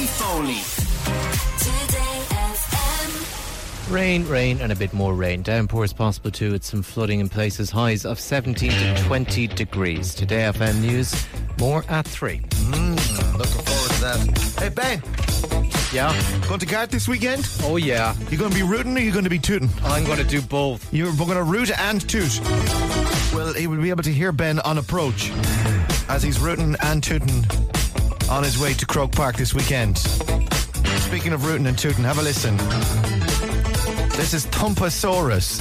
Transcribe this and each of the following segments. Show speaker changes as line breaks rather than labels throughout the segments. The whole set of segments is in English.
Foley.
Today FM.
Rain, and a bit more rain. Downpours possible too, with some flooding in places. Highs of 17 to 20 degrees. Today FM News, more at 3.
Looking forward to that. Hey, Ben.
Yeah?
Going to Garth this weekend?
Oh, yeah.
You going to be rooting or you going to be tooting?
I'm going to do both.
You're going to root and toot. Well, he will be able to hear Ben on approach as he's rooting and tooting on his way to Croke Park this weekend. Speaking of rooting and tooting, have a listen. This is Thumpasaurus.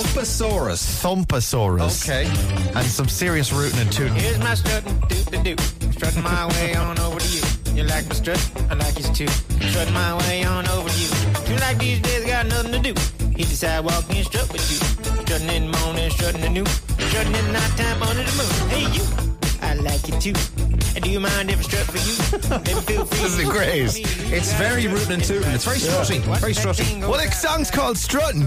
Thumpasaurus.
Okay.
And some serious rooting and tooting.
Here's my strutting, doot-de-doo. Strutting my way on over to you. You like my strut? I like yours too. Strutting my way on over to you. You like these days, got nothing to do. Hit the sidewalk and strut with you. Strutting in the morning, strutting the new. Strutting in the nighttime under the moon. Hey, you. I like you too. And do you mind if I strut for you? Maybe feel free.
This is great.
It's very rootin' and tootin'. It's very strutty. Very strutty.
Well, the song's called Strutting.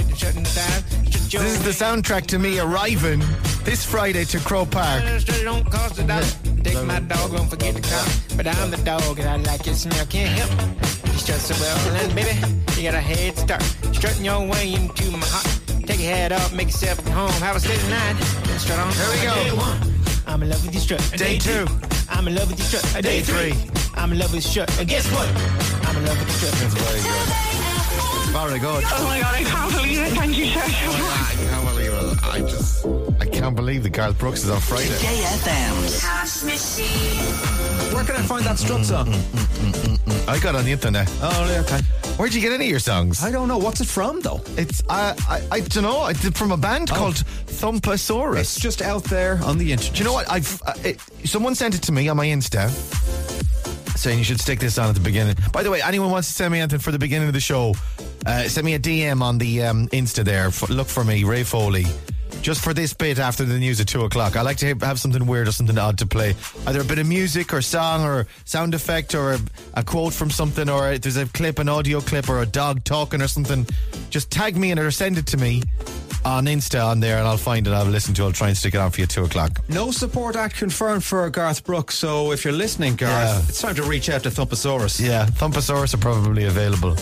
This is the soundtrack to me arriving this Friday to Croke Park.
Don't cost a dollar. Take my dog, don't forget the car. But I'm the dog and I like your smell. Can't help it. You strut so well, and baby, you got a head start. Strutting your way into my heart. Take your head off, make yourself at home. Have a steady night. Strut on.
Here we go.
Day 1, I'm in love with your strut.
Day 2,
I'm in love with your strut.
Day 3.
I'm in love with your strut. And guess what? I'm in love with your strut.
That's very good. Very good.
Oh my God, I can't believe it. Thank you so much.
I can't believe it. I can't believe that Garth Brooks is on Friday.
Today FM's
Cash Machine.
Where can I find that strut song?
I got it on the internet.
Oh, okay.
Where'd you get any of your songs?
I don't know. What's it from, though?
It's I don't know. It's from a band called Thumpasaurus.
It's just out there on the internet.
Do you know what? Someone sent it to me on my Insta, saying you should stick this on at the beginning. By the way, anyone wants to send me anything for the beginning of the show, send me a DM on the Insta there. Look for me, Ray Foley. Just for this bit after the news at 2 o'clock. I like to have something weird or something odd to play. Either a bit of music or song or sound effect or a quote from something, or if there's a clip, an audio clip, or a dog talking or something. Just tag me in it or send it to me on Insta on there and I'll find it. I'll listen to it. I'll try and stick it on for you at 2 o'clock.
No support act confirmed for Garth Brooks, so if you're listening, Garth, it's time to reach out to Thumpasaurus.
Yeah, Thumpasaurus are probably available.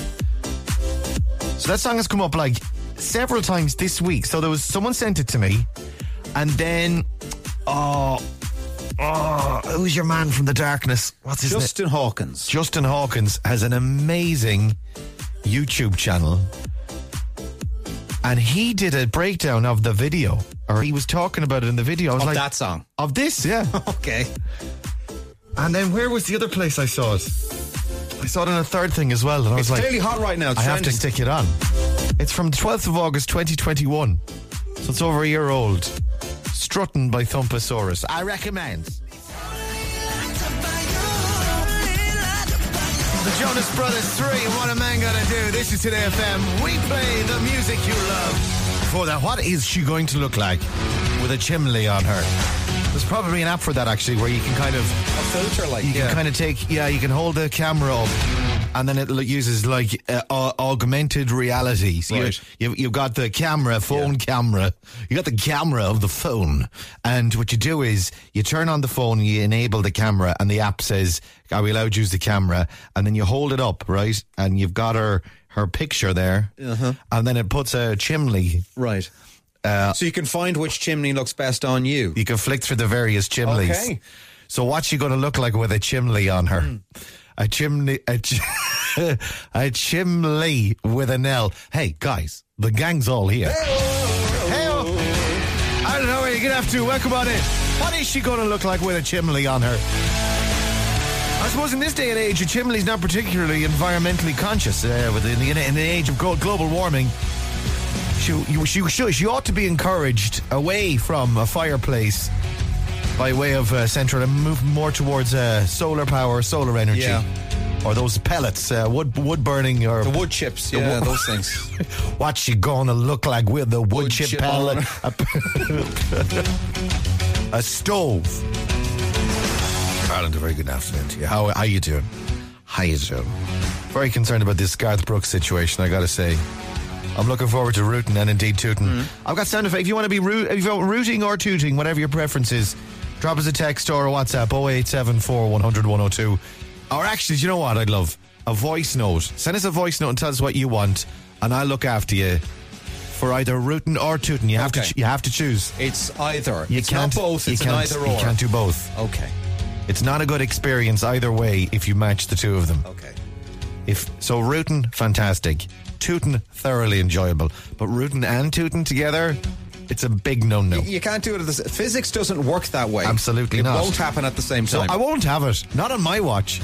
So that song has come up like several times this week. So there was someone sent it to me, and then who's your man from the darkness? What's his name?
Justin Hawkins.
Justin Hawkins has an amazing YouTube channel, and he did a breakdown of the video, or he was talking about it in the video. I was
Of
like,
that song.
of this, yeah.
Okay.
And then where was the other place I saw it? I saw it in a third thing as well, and I was
It's
like,
clearly hot right now. It's
I have to
trending.
stick it on. It's from the 12th of August 2021, so it's over a year old. Strutting by Thumpasaurus. I recommend. The Jonas Brothers 3, What a Man Gotta Do. This is Today FM. We play the music you love. For that, what is she going to look like with a chimney on her? There's probably an app for that, actually, where you can kind of...
A filter, like,
You can kind of take... Yeah, you can hold the camera up, and then it uses, like, augmented reality. So
Right.
you've got the camera, phone camera. You got the camera of the phone. And what you do is, you turn on the phone, you enable the camera, and the app says, are we allowed to use the camera? And then you hold it up, right? And you've got her picture there. And then it puts a chimney.
Right. So you can find which chimney looks best on you.
You can flick through the various chimneys.
Okay.
So what's she going to look like with a chimney on her? A chimney with an L. Hey, guys, the gang's all here. Hey-o. I don't know where you're going to have to. Welcome on in. What is she going to look like with a chimney on her? I suppose in this day and age, a chimney's not particularly environmentally conscious. In the age of global warming, she ought to be encouraged away from a fireplace by way of central and move more towards solar power, solar energy.
Yeah.
Or those pellets, wood burning, or
The wood chips, those things.
What's she gonna look like with the wood chip pellet? A stove. Ireland, a very good afternoon to you. How you doing? How you doing? Very concerned about this Garth Brooks situation, I gotta say. I'm looking forward to rooting and indeed tooting. I've got sound effects. If you want to be rooting or tooting, whatever your preference is, drop us a text or a WhatsApp 0874 100 102. Or actually, do you know what I'd love? A voice note. Send us a voice note and tell us what you want, and I'll look after you for either rootin' or tootin'. You have
Okay.
you have to choose.
It's either.
You
It's
can't
not both.
you
It's an
can't-
either or.
You can't do both.
Okay.
It's not a good experience either way if you match the two of them.
Okay.
Rootin', fantastic. Tootin', thoroughly enjoyable. But rootin' and tootin' together, it's a big no-no.
You can't do it at the physics doesn't work that way.
Absolutely
it
not.
It won't happen at the same
So
time.
I won't have it. Not on my watch.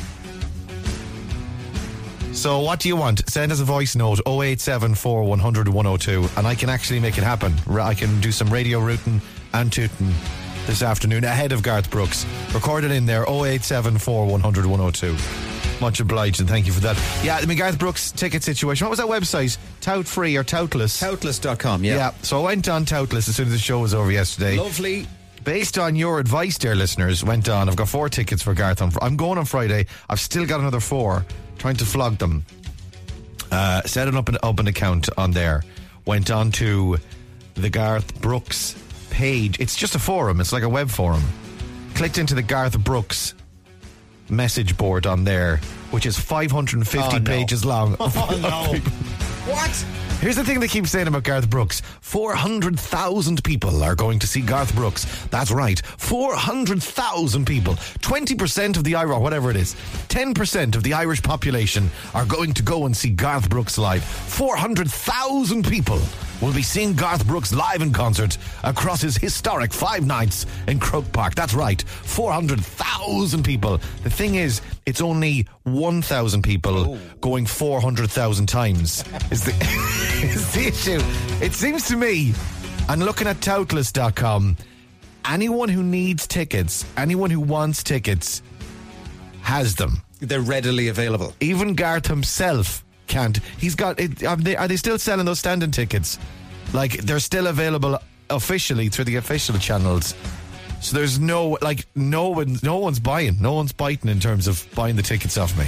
So what do you want? Send us a voice note, 0874 100 102, and I can actually make it happen. I can do some radio rootin' and tootin' this afternoon ahead of Garth Brooks. Record it in there, 0874 100 102. Much obliged, and thank you for that. Yeah, the Garth Brooks ticket situation. What was that website? Tout Free or Toutless?
Toutless.com, yeah.
Yeah, so I went on Toutless as soon as the show was over yesterday.
Lovely.
Based on your advice, dear listeners, went on. I've got 4 tickets for Garth on. I'm going on Friday. I've still got another 4. Trying to flog them. Set up an account on there. Went on to the Garth Brooks page. It's just a forum. It's like a web forum. Clicked into the Garth Brooks message board on there, which is 550 pages long.
Oh, no. What?
Here's the thing they keep saying about Garth Brooks. 400,000 people are going to see Garth Brooks. That's right. 400,000 people. 20% of the Irish, whatever it is, 10% of the Irish population are going to go and see Garth Brooks live. 400,000 people will be seeing Garth Brooks live in concert across his historic 5 nights in Croke Park. That's right. 400,000 people. The thing is, it's only 1,000 people going 400,000 times is the is the issue. It seems to me, and looking at Toutless.com, anyone who needs tickets, anyone who wants tickets, has them.
They're readily available.
Even Garth himself can't. He's got. Are they still selling those standing tickets? Like, they're still available officially through the official channels. So there's no one's buying. No one's biting in terms of buying the tickets off me.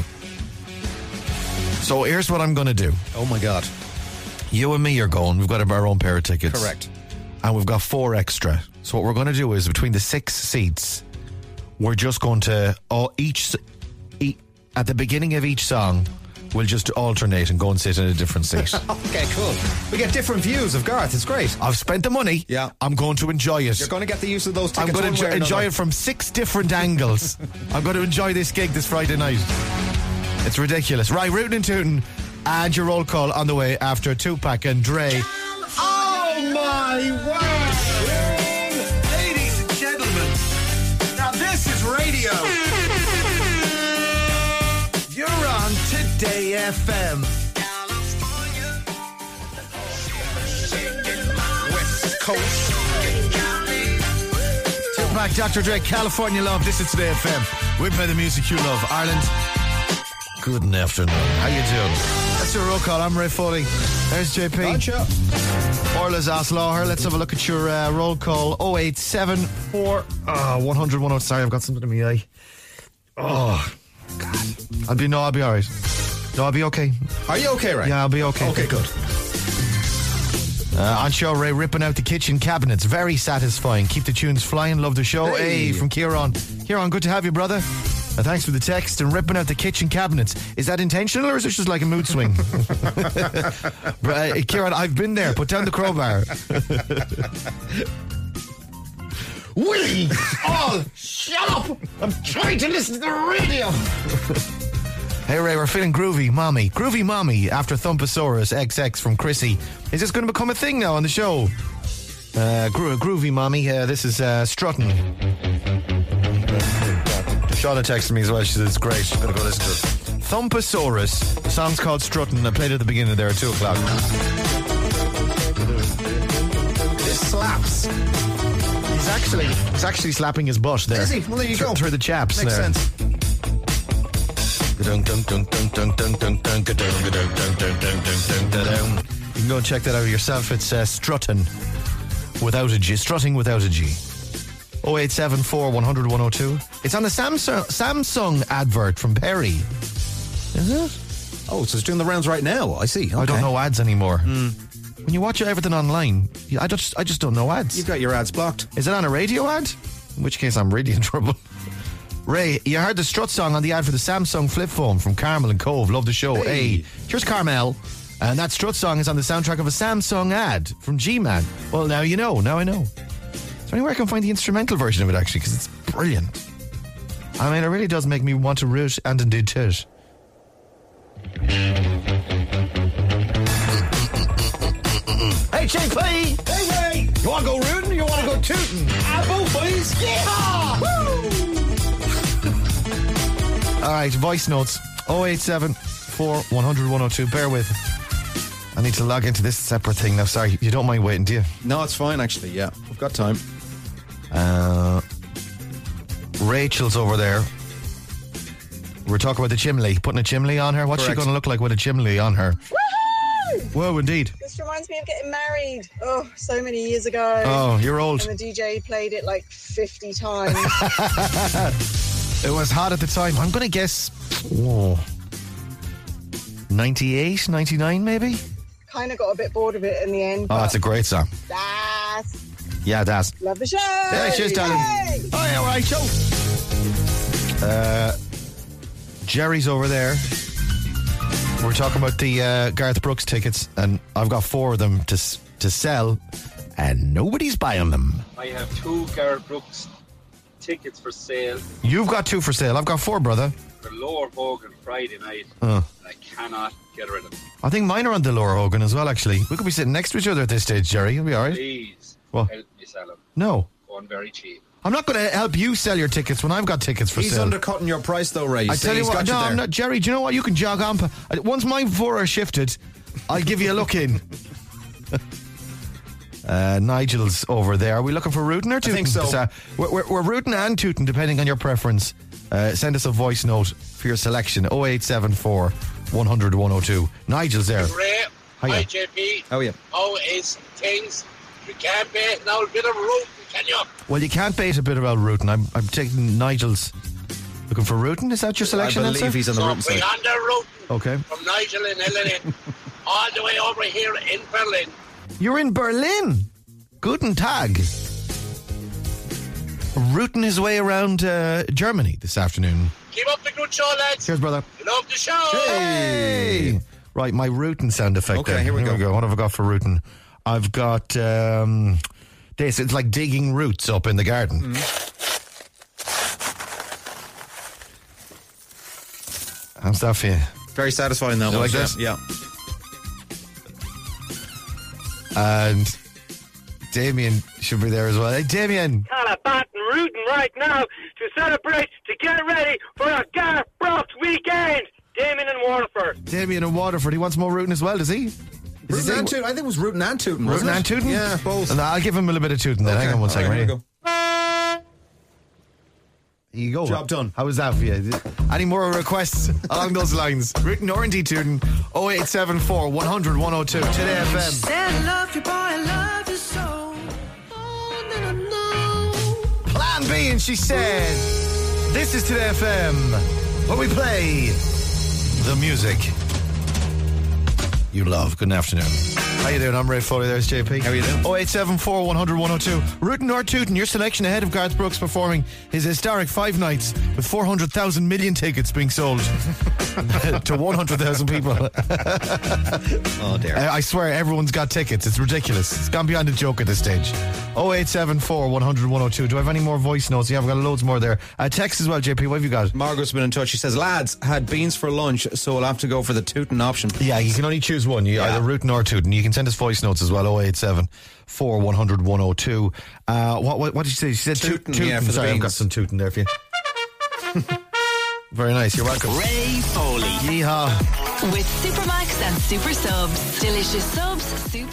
So here's what I'm going to do.
Oh my God.
You and me are going. We've got our own pair of tickets.
Correct.
And we've got 4 extra. So what we're going to do is, between the 6 seats, we're just going to at the beginning of each song, we'll just alternate and go and sit in a different seat.
Okay, cool. We get different views of Garth. It's great.
I've spent the money.
Yeah.
I'm going to enjoy it.
You're going to get the use of those tickets.
I'm going
one way
to
or
enjoy
another.
it from 6 different angles. I'm going to enjoy this gig this Friday night. It's ridiculous. Right, rootin' and tootin', and your roll call on the way after Tupac and Dre. Oh my word! Ladies and gentlemen, now this is radio. You're on Today FM. West Coast. Tupac, Dr. Dre, California Love. This is Today FM. We play the music you love. Ireland. Good afternoon. How you doing? That's your roll call. I'm Ray Foley. There's JP.
Gotcha.
Orla's Aslaugher. Let's have a look at your roll call. 0874 100 100. Sorry, I've got something in my eye. Oh, God. I'll be alright. No, I'll be okay.
Are you okay, right?
Yeah, I'll be okay.
Okay, good.
On show, Ray ripping out the kitchen cabinets. Very satisfying. Keep the tunes flying. Love the show. Hey, from Kieran. Kieran, good to have you, brother. Thanks for the text. And ripping out the kitchen cabinets. Is that intentional, or is it just like a mood swing? Kieran, I've been there. Put down the crowbar. Willie! Oh, shut up! I'm trying to listen to the radio! Hey Ray, we're feeling groovy mommy. Groovy mommy after Thumpasaurus XX from Chrissy. Is this going to become a thing now on the show? Groovy mommy. This is Struttin'. Shauna texted me as well. She said it's great. She's going to go listen to it. Thumpasaurus. The song's called Struttin'. I played it at the beginning there at 2 o'clock.
This slaps.
He's actually slapping his butt there.
Is he? Well, there you go.
Through the chaps
Makes
there.
sense.
You can go and check that out yourself. It's Struttin' without a G. Strutting without a G. 0874 100 102. It's on the Samsung advert from Perry. Is it?
Oh, so it's doing the rounds right now. I see. Okay.
I don't know ads anymore. When you watch everything online, I just don't know ads.
You've got your ads blocked.
Is it on a radio ad? In which case I'm really in trouble. Ray, you heard the Strut song on the ad for the Samsung flip phone from Carmel and Cove. Love the show. Hey, here's Carmel. And that Strut song is on the soundtrack of a Samsung ad from G-Man. Well, now you know. Now I know. Is there anywhere I can find the instrumental version of it, actually? Because it's brilliant. I mean, it really does make me want to root and indeed tit. Hey, JP! Hey, Ray! You want to go rooting or you want to go tooting? Both, boys! Yeah! Woo! All right, voice notes. 087 4100 102. Bear with. I need to log into this separate thing now. Sorry, you don't mind waiting, do you?
No, it's fine, actually. Yeah, we've got time.
Rachel's over there. We're talking about the chimney. Putting a chimney on her. What's
Correct.
she going to look like with a chimney on her?
Woohoo!
Whoa, indeed.
This reminds me of getting married. Oh, so many years ago.
Oh, you're old.
And the DJ played it like 50 times.
It was hot at the time. I'm going to guess 98, 99 maybe?
Kind of got a bit bored of it in the end.
Oh, it's a great song.
That's...
Yeah, that's.
Love the show.
Yeah, cheers, darling.
Yay!
Oh, yeah, all right, show. Jerry's over there. We're talking about the Garth Brooks tickets, and I've got 4 of them to sell, and nobody's buying them.
I have 2 Garth Brooks tickets for sale
You've got 2 for sale. I've got 4, brother.
for Lower Hogan Friday night,
Oh.
and I cannot get rid of them.
I think mine are on the Laura Hogan as well, actually. We could be sitting next to each other at this stage, Jerry. You'll be all right.
Please
What?
help me sell them.
No.
Going very cheap.
I'm not going to help you sell your tickets when I've got tickets for
He's
sale.
undercutting your price, though, Ray.
I tell you
He's
what,
got
no,
you there.
I'm not. Jerry, do you know what? You can jog on. Once my 4 are shifted, I'll give you a look in. Nigel's over there. Are we looking for rooting or tooting?
think so.
We're rooting and tooting, depending on your preference. Send us a voice note for your selection. 0874 100 102. Nigel's there.
Ray,
Hiya.
hi JP.
Oh, yeah.
How is things? You can't bait now a bit of root, can you?
Well, you can't bait a bit about rooting. I'm taking Nigel's. Looking for rooting? Is that your selection?
I believe
answer?
he's on the
So
rooting
we
side.
on the route
Okay.
from Nigel in Illinois all the way over here in Berlin.
You're in Berlin. Guten Tag. Rooting his way around Germany this afternoon.
Keep up the good show, lads.
Cheers, brother.
Love the show.
Hey! Right, my rooting sound effect.
Okay,
there.
here we go.
What have I got for rooting? I've got this. It's like digging roots up in the garden. How's that for you?
Very satisfying, that
You
was.
like that?
Yeah.
And Damien should be there as well. Hey, Damien.
Calabat and rooting right now to celebrate, to get ready for a Garth Brooks weekend. Damien in Waterford.
Damien in Waterford. He wants more rooting as well, does he?
Rootin' and Tootin'. I think it was Rootin' and Tootin', wasn't
Rooting
it?
and tooting?
Yeah, both.
And I'll give him a little bit of tooting then.
Okay,
Hang on one
all
second.
right, here we
Ready?
go.
Here you go.
Job done.
How was that for you? Any more requests along those lines? Written or indeed tooting? 0874 100 102. Today FM.
Said I love you, boy, I love you so.
Plan B, and she said, this is Today FM, where we play the music you love. Good afternoon. How you doing? I'm Ray Foley. There's JP.
How you doing?
0874 100 102. Rootin' or tootin', your selection ahead of Garth Brooks performing his historic 5 nights with 400,000 million tickets being sold to 100,000 people.
Oh, dear.
I swear everyone's got tickets. It's ridiculous. It's gone beyond a joke at this stage. 0874 100 102. Do I have any more voice notes? Yeah, I've got loads more there. Text as well, JP. What have you got?
Margot's been in touch. She says, lads, had beans for lunch, so we'll have to go for the tootin' option.
Yeah, you can only choose one. You either rootin' or tootin'. You can send us voice notes as well. 0874 100 102. What did you say? She said
Tootin',
tootin'.
yeah, for the
Sorry, I've got
beans.
some tootin' there for you. Very nice. You're welcome.
Ray Foley.
Yeehaw.
With Supermax and Super Subs. Delicious subs, soups.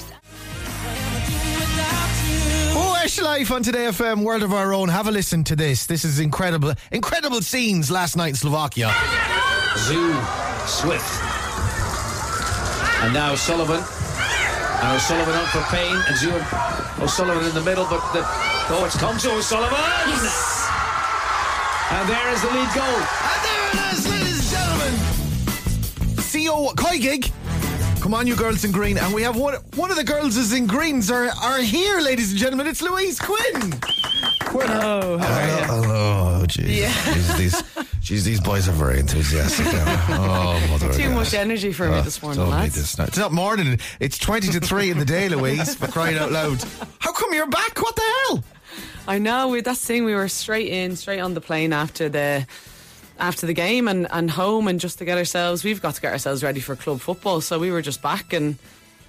Oh, Ash Life on Today FM, World of Our Own. Have a listen to this. This is incredible. Incredible scenes last night in Slovakia.
Zoo Swift. And now Sullivan. And O'Sullivan up for Payne. And Zoo O'Sullivan in the middle. But it's come to O'Sullivan. Yes. And there is the lead goal.
And there it is, ladies and gentlemen. CO Koigig Come on, you girls in green. And we have one of the girls is in greens are here, ladies and gentlemen. It's Louise Quinn.
Hello, how are you?
Hello, jeez.
Yeah.
These boys are very enthusiastic now. Oh, mother
Too
of
much
God.
energy for me this morning,
Don't need
lads.
this now. It's not morning. It's 20 to 3 in the day, Louise, for crying out loud. How come you're back? What the hell?
I know, that's the thing. We were straight on the plane after the game and home, and just to get ourselves, we've got to get ourselves ready for club football. So we were just back and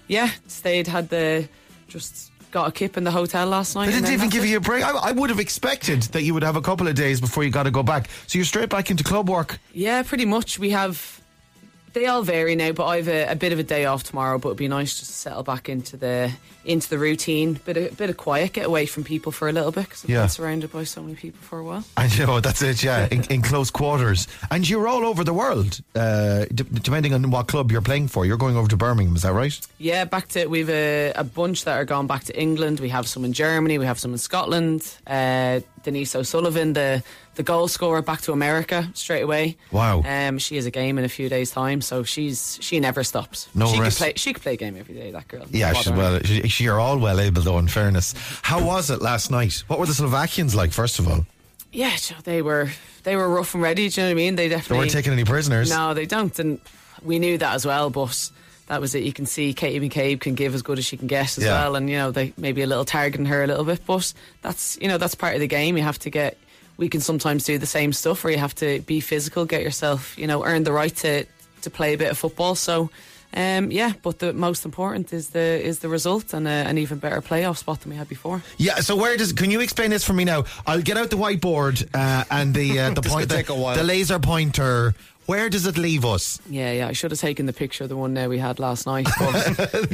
just got a kip in the hotel last night.
They didn't even give you a break. I would have expected that you would have a couple of days before you got to go back. So you're straight back into club work.
Yeah, pretty much. They all vary now, but I've a bit of a day off tomorrow. But it'd be nice just to settle back into the routine, bit of quiet, get away from people for a little bit, because I've been surrounded by so many people for a while.
And that's it, yeah, in close quarters. And you're all over the world, depending on what club you're playing for. You're going over to Birmingham, is that right?
Yeah, we've a bunch that are gone back to England. We have some in Germany, we have some in Scotland. Denise O'Sullivan, the goal scorer, back to America straight away.
Wow.
She has a game in a few days' time, so she never stops. She could play a game every day, that girl.
Yeah, you're all well able though, in fairness. How was it last night? What were the Slovakians like, first of all?
Yeah, they were rough and ready, do you know what I mean? They
weren't taking any prisoners.
No, they don't, and we knew that as well, but that was it. You can see Katie McCabe can give as good as she can get as well, and they maybe a little targeting her a little bit, but that's part of the game. You have to we can sometimes do the same stuff where you have to be physical, get yourself, earn the right to play a bit of football. So but the most important is the result and an even better playoff spot than we had before.
Yeah, so can you explain this for me now? I'll get out the whiteboard and the point, the laser pointer. Where does it leave us?
Yeah, I should have taken the picture of the one we had last night, but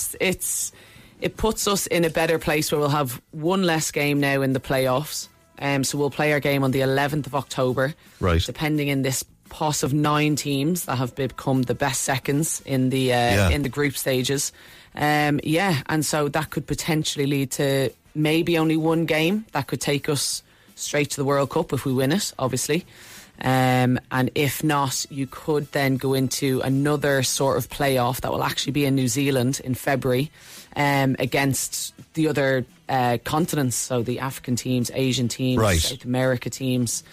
it puts us in a better place where we'll have one less game now in the playoffs. So we'll play our game on the 11th of October.
Right.
Depending in this poss of 9 teams that have become the best seconds in the group stages. And so that could potentially lead to maybe only one game that could take us straight to the World Cup if we win it, obviously. And if not, you could then go into another sort of playoff that will actually be in New Zealand in February, against the other continents, so the African teams, Asian teams, South America teams.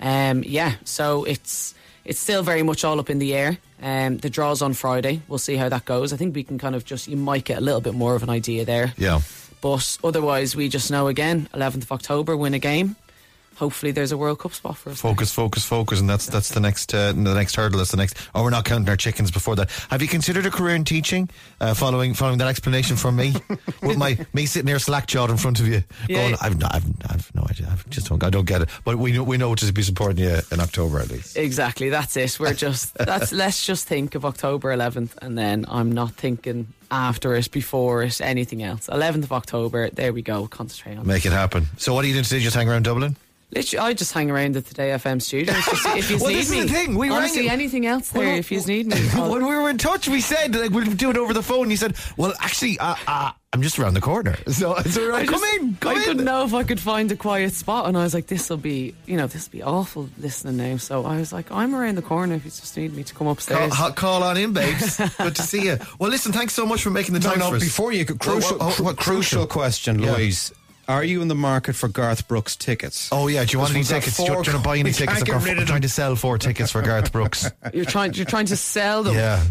So it's still very much all up in the air. The draw's on Friday. We'll see how that goes. I think we can kind of you might get a little bit more of an idea there.
Yeah.
But otherwise, we just know again, 11th of October, win a game. Hopefully there's a World Cup spot for us.
Focus, and that's the next hurdle. That's the next. Oh, we're not counting our chickens before that. Have you considered a career in teaching? Following that explanation from me, with me sitting there slack-jawed in front of you, going, I've no idea. I don't get it. But we know to be supporting you in October at least.
Exactly, that's it. We're just let's just think of October 11th, and then I'm not thinking after it, before it, anything else. 11th of October. There we go. Concentrate on.
Make it happen. So what are you doing today? Just hang around Dublin?
Literally, I just hang around at the Today FM studios. If you
well,
need
this
me.
is the thing. We
honestly, anything else there, if you need me.
When we were in touch, we said we'll do it over the phone. You said, well, actually, I'm just around the corner. So we're like, come in.
I couldn't know if I could find a quiet spot, and I was like, this will be awful listening now. So I was like, I'm around the corner if you just need me to come upstairs.
Call on in, babes. Good to see you. Well, listen, thanks so much for making the time for us.
Before you, crucial question, Louise. Are you in the market for Garth Brooks tickets?
Oh yeah, do you want any tickets? Do you want to buy any tickets? I'm trying to sell 4 tickets for Garth Brooks.
You're trying to sell them?
Yeah.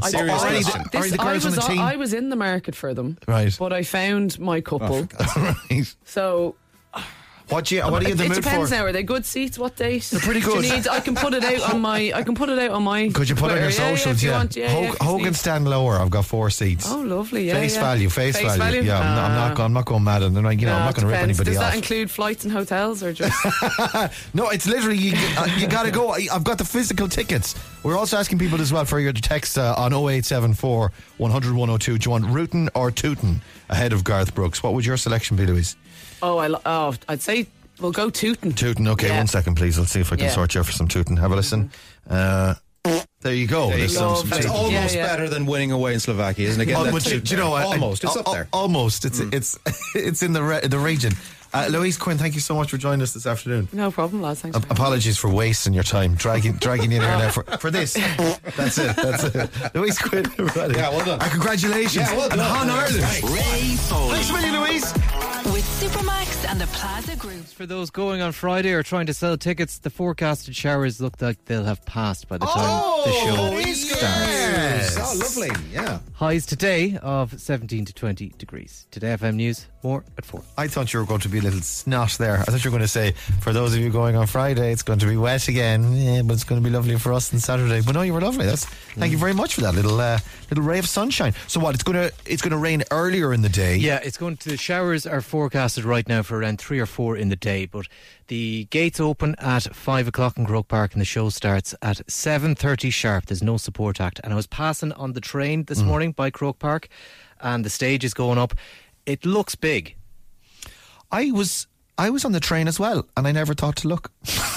I was in the market for them.
Right.
But I found my couple.
Right.
So
What are you in the mood for?
It depends now. Are they good seats? What date?
They're pretty good.
I can put it out on my.
Could you put it on your socials?
Yeah.
Hogan stand lower. I've got 4 seats.
Oh, lovely. Yeah.
Face value. Yeah, I'm not going mad, and I'm not going to rip anybody off.
Does that include flights and hotels or just?
No, it's literally you got to go. I've got the physical tickets. We're also asking people as well for your text on 0874 100 102. Do you want rootin' or tootin' ahead of Garth Brooks? What would your selection be, Louise?
I'd say we'll go tootin'.
Tootin', okay, 1 second please. Let's see if I can sort you out for some tootin'. Have a listen. There you go.
It's almost better than winning away in Slovakia, isn't it?
Do you know what?
Almost. It's up there.
Almost. It's in the region. Louise Quinn, thank you so much for joining us this afternoon.
No problem, lads. Thanks.
Apologies for wasting your time, dragging you in here now for this. That's it. Louise Quinn, everybody.
Yeah, well done.
And congratulations.
Yeah, well done.
And Han Ireland.
Ray Foley.
Thanks a million, Louise.
With Supermax and the Plaza Group.
For those going on Friday or trying to sell tickets, the forecasted showers look like they'll have passed by the time the show starts.
Yes.
Oh, lovely. Yeah.
Highs today of 17 to 20 degrees. Today FM News, more at 4.
I thought you were going to be a little snot there. I thought you were going to say, for those of you going on Friday, it's going to be wet again. Yeah, but it's going to be lovely for us on Saturday. But no, you were lovely. Thank you very much for that little ray of sunshine. So what? It's going to rain earlier in the day.
Yeah, the showers are forecasted right now for around 3 or 4 in the day, but the gates open at 5 o'clock in Croke Park and the show starts at 7:30 sharp. There's no support act. And I was passing on the train this morning by Croke Park and the stage is going up. It looks big.
I was on the train as well, and I never thought to look.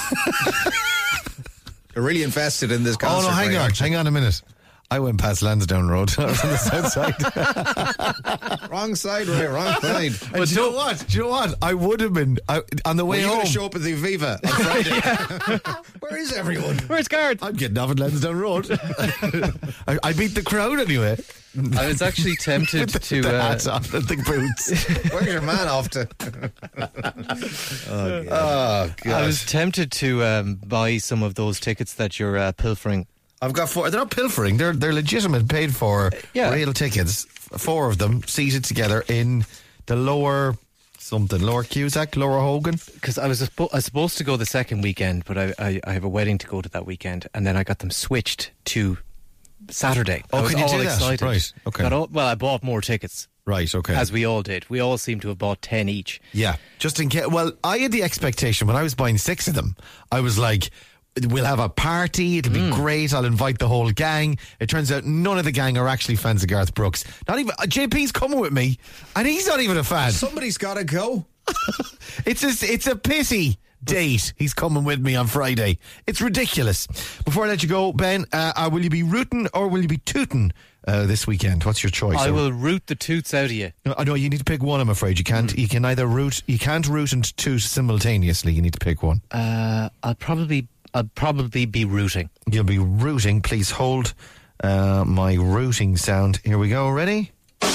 You're really invested in this concert.
Oh no, hang on a minute. I went past Lansdowne Road. I was on the south side.
Wrong side, Ray, wrong side.
But do you know what? I would have been on the way home.
You're going to show up at the Aviva on Friday. Where is everyone?
Where's Garth?
I'm getting off at Lansdowne Road. I beat the crowd anyway.
I was actually tempted to...
the hats on and the boots.
Where's your man off to?
Oh, God.
I was tempted to buy some of those tickets that you're pilfering.
I've got 4. They're not pilfering. They're legitimate, paid for real tickets. 4 of them seated together in the lower Cusack, lower Hogan.
Because I was supposed to go the second weekend, but I have a wedding to go to that weekend, and then I got them switched to Saturday.
Oh,
I was
can you
all
do that?
excited.
Right, okay.
I bought more tickets.
Right, okay.
As we all did. We all seem to have bought 10 each.
Yeah, just in case. Well, I had the expectation when I was buying 6 of them. I was like, we'll have a party, it'll be great, I'll invite the whole gang. It turns out none of the gang are actually fans of Garth Brooks. Not even JP's coming with me and he's not even a fan.
Somebody's gotta go.
It's a pity date. He's coming with me on Friday. It's ridiculous. Before I let you go, Ben, will you be rooting or will you be tooting this weekend? What's your choice?
I will root the toots out of you.
No, you need to pick one, I'm afraid. You can't you can either root and toot simultaneously. You need to pick one.
I'll probably be rooting.
You'll be rooting. Please hold my rooting sound. Here we go. Ready?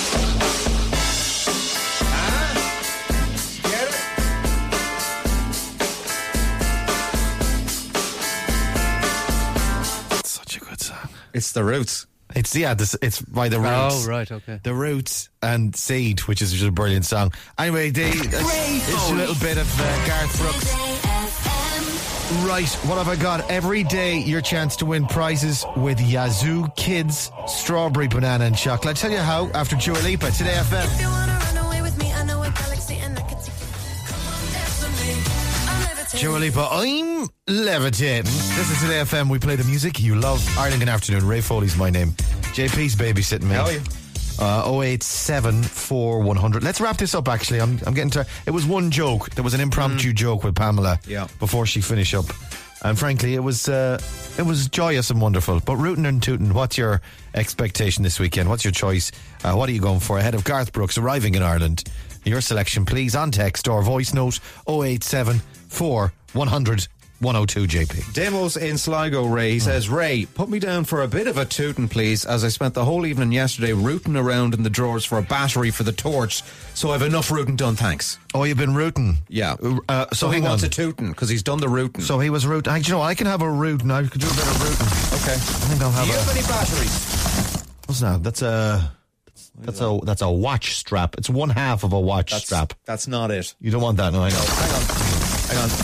Such a good song.
It's The Roots.
It's by The Roots.
Oh, right, okay.
The Roots and Seed, which is just a brilliant song. Anyway, it's a little bit of Garth Brooks. Right, what have I got? Every day, your chance to win prizes with Yazoo Kids Strawberry Banana and Chocolate. I'll tell you how after Dua Lipa, Today FM.
If you wanna run away with me, I know a galaxy and I can take you. Come on, dance with me. I'm levitating.
Dua Lipa, I'm levitating. This is Today FM. We play the music you love. Ireland Good Afternoon. Ray Foley's my name. JP's babysitting me.
How are you?
087 4100. Let's wrap this up. Actually, I'm getting to. It was one joke. There was an impromptu joke with Pamela.
Yeah.
Before she finished up, and frankly, it was joyous and wonderful. But rooting and tooting. What's your expectation this weekend? What's your choice? What are you going for ahead of Garth Brooks arriving in Ireland? Your selection, please, on text or voice note 087 4100 102 JP.
Demos in Sligo, Ray. He says, Ray, put me down for a bit of a tooting, please, as I spent the whole evening yesterday rooting around in the drawers for a battery for the torch, so I've enough rooting done, thanks.
Oh, you've been rooting?
Yeah.
So
he wants a tooting, because he's done the rooting.
So he was rooting. You know, I can have a rooting. I could do a bit of rooting.
Okay.
I think I'll have
Do you have any batteries?
What's that? That's a watch strap. It's one half of a watch strap.
That's not it.
You don't want that, no, I know.
Hang on.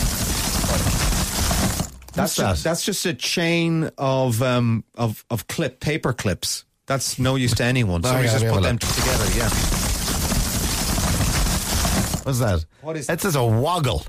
That's just a chain of paper clips. That's no use to anyone. Somebody just put them together, yeah.
What's that?
What is
that? It says a woggle.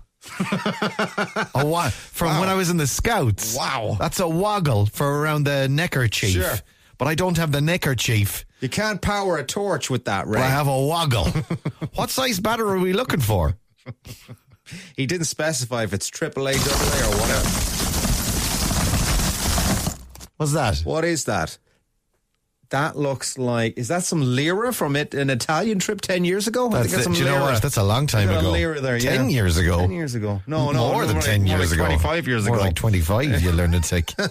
From when I was in the Scouts.
Wow.
That's a woggle for around the neckerchief.
Sure.
But I don't have the neckerchief.
You can't power a torch with that, Ray.
But I have a woggle. What size battery are we looking for?
He didn't specify if it's AAA, AA, or whatever.
What's that?
What is that? That looks like, is that some lira from an Italian trip 10 years ago? I think that's some
do you know
lira.
what? That's a long time
Got a
ago.
lira there,
10 years ago.
10 years ago. No,
more than 10 years ago.
25 years
more
ago.
like 25 you learn to take.
Okay,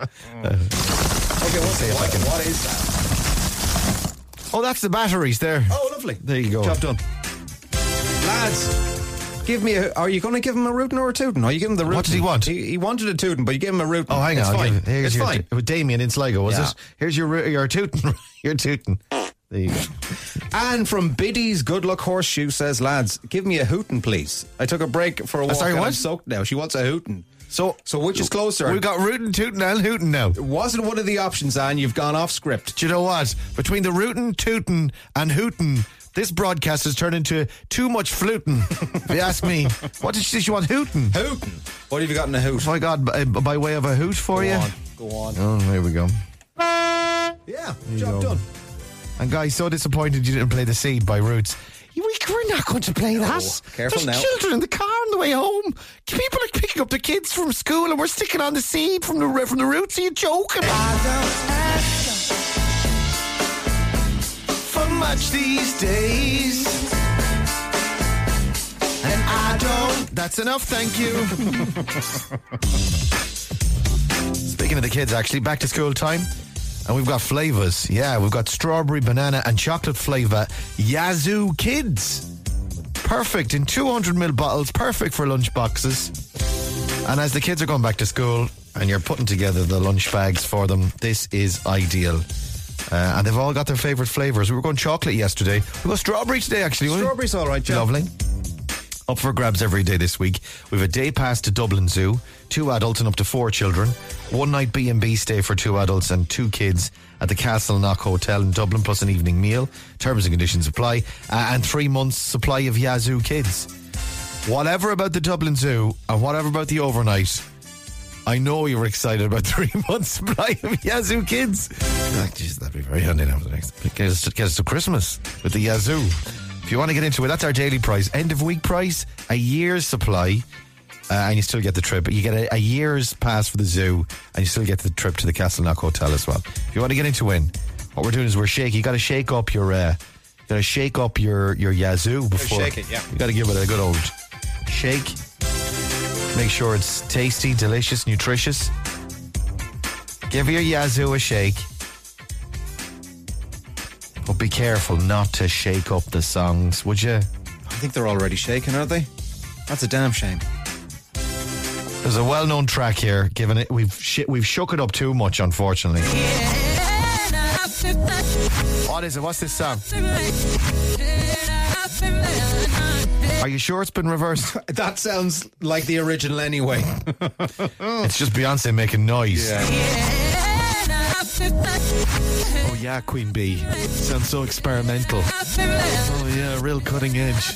what is that?
Oh, that's the batteries there.
Oh, lovely.
There you go.
Job done. Lads, give me are you going to give him a rootin' or a tootin'? Are you give him the rootin'?
What does he want?
He wanted a tootin', but you give him a rootin'.
Oh, hang
it's
on.
Fine.
Here's
it's
your
fine.
with Damien in Sligo, was
Yeah.
it? Here's your tootin'. Your tootin'. There you go.
And from Biddy's Good Luck Horseshoe says, lads, give me a hootin', please. I took a break for a walk
sorry,
and
what?
I'm soaked now. She wants a hootin'.
So
which is closer?
We've got rootin', tootin', and hootin' now.
It wasn't one of the options, Anne. You've gone off script.
Do you know what? Between the rootin', tootin', and hootin', this broadcast has turned into too much flutin'. If you ask me, what did she want? Hootin'.
Hootin'. What have you got in a hoot?
Oh my God, by way of a hoot for you.
Go on.
Oh, here we go.
Yeah, job done.
And guys, so disappointed you didn't play The Seed by Roots. We're not going to play that.
Careful
There's
now.
children in the car on the way home. People are picking up the kids from school and we're sticking on The Seed from the Roots. Are you joking? I don't ask for much these days. And I don't. That's enough, thank you. Speaking of the kids, actually, back to school time. And we've got flavours. Yeah, we've got strawberry, banana and chocolate flavour Yazoo Kids. Perfect in 200ml bottles, perfect for lunch boxes. And as the kids are going back to school and you're putting together the lunch bags for them, this is ideal. And they've all got their favourite flavours. We were going chocolate yesterday. We've got strawberry today, actually.
Strawberry's all right, Joe.
Lovely. Up for grabs every day this week. We've a day pass to Dublin Zoo, 2 adults and up to 4 children, 1 night B&B stay for 2 adults and 2 kids at the Castle Knock Hotel in Dublin, plus an evening meal. Terms and conditions apply. And 3 months supply of Yazoo Kids. Whatever about the Dublin Zoo and whatever about the overnight, I know you were excited about 3 months supply of Yazoo Kids. Oh, geez, that'd be very handy now. Get us to Christmas with the Yazoo. If you want to get into it, that's our daily price. End of week price, a year's supply, and you still get the trip. You get a year's pass for the zoo, and you still get the trip to the Castle Knock Hotel as well. If you want to get into win, what we're doing is we're shaking. You got to shake up your Yazoo before.
Shake it, yeah.
You got to give it a good old shake. Make sure it's tasty, delicious, nutritious. Give your Yazoo a shake. But be careful not to shake up the songs, would you?
I think they're already shaken, aren't they? That's a damn shame.
There's a well-known track here. Given it, we've shook it up too much, unfortunately. What is it? What's this song? Are you sure it's been reversed?
That sounds like the original anyway.
It's just Beyonce making noise.
Yeah.
Oh yeah, Queen Bee. Sounds so experimental. Oh yeah, real cutting edge.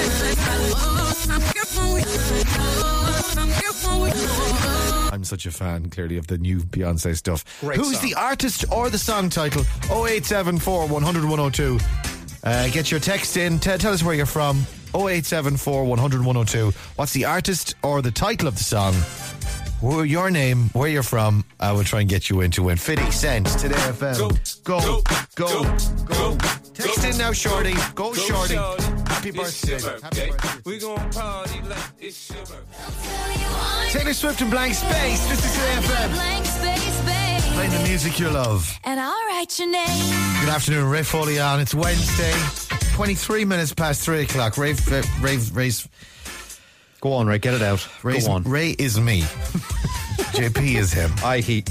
I'm such a fan, clearly, of the new Beyonce stuff.
Great
Who's
song.
the artist or the song title? 0874 100 102. Get your text in. Tell us where you're from. 0874 100 102. What's the artist or the title of the song? Your name, where you're from. I will try and get you in to win 50 cents Today FM. Go. Text in now, Shorty. Go, Shorty. Happy birthday. Happy birthday.
We gon' party like it's your birthday.
Taylor Swift and Blank Space. This is Today FM.
Blank space, babe.
Playing the music you love.
And I'll write your name.
Good afternoon, Ray Foley on. It's Wednesday, 23 minutes past 3 o'clock. Ray's.
Go on, Ray, get it out. Go on.
Ray is me. JP is him.
he.